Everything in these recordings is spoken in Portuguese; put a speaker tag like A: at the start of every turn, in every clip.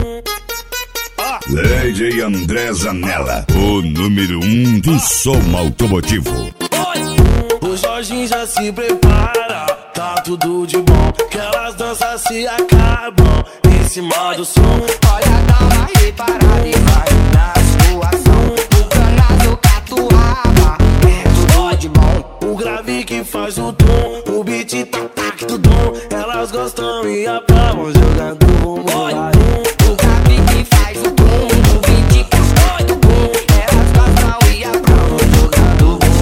A: Lady André Zanella, o número 1 do som automotivo.
B: O Jorginho já se prepara, tá tudo de bom, que elas danças se acabam em cima do som.
C: Olha, dá uma reparada e vai na situação. O canado catuaba, é tudo de bom.
B: O grave que faz o tom, o beat tac do dom. Elas gostam e aplaudem jogando bumbum.
C: O grave que faz o tom, o beat tac do dom. Elas gostam e aplaudem jogando bumbum.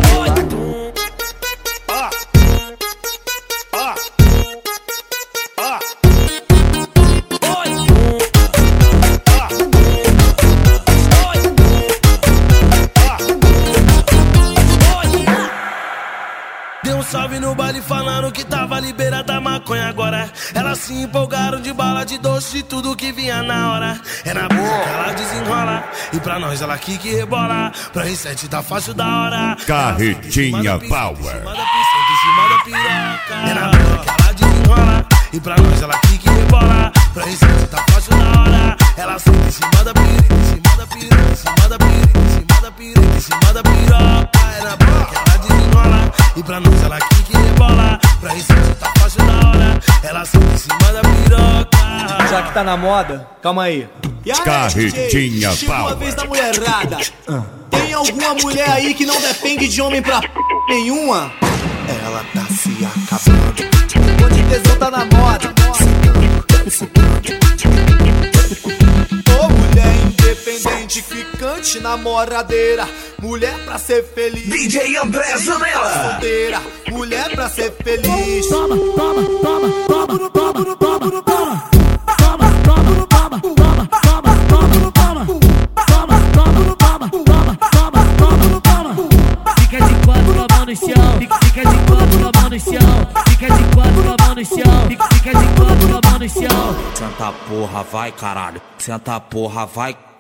B: Deu um salve no baile falando que tava liberada a maconha agora. Elas se empolgaram de bala, de doce, de tudo que vinha na hora. É na boca que ela desenrola, e pra nós ela quica e rebola. Pra R7 tá fácil da hora.
A: Carretinha Power.
B: Em cima da piroca. É na boca que ela desenrola, e pra nós ela quica e rebola. Pra R7 tá fácil da hora. Ela senta em cima da piroca, em cima da piroca, em cima da piroca, em cima da piroca, em cima da piroca. É na boca que ela desenrola, e pra nós ela quica e rebola. Pra R7 tá fácil da hora. Ela senta em cima da piroca.
D: Já que tá na moda, calma aí. E aí,
A: Carretinha
D: DJ, chegou
A: Power.
D: a vez da mulherada. Tem alguma mulher aí que não depende de homem pra nenhuma?
E: Ela tá se acabando.
D: Onde tesão tá na moda. Ô mulher independente, ficante, namoradeira. Mulher pra ser feliz.
E: DJ André Zanella.
D: Solteira, mulher pra ser feliz.
F: Toma, toma, toma, toma, toma, toma, toma. Fica de quatro com a mão no chão, fica de quatro com a mão no chão, fica de quatro com a mão no chão, fica de quatro com a mão no chão.
G: Senta porra, vai caralho, senta porra, vai.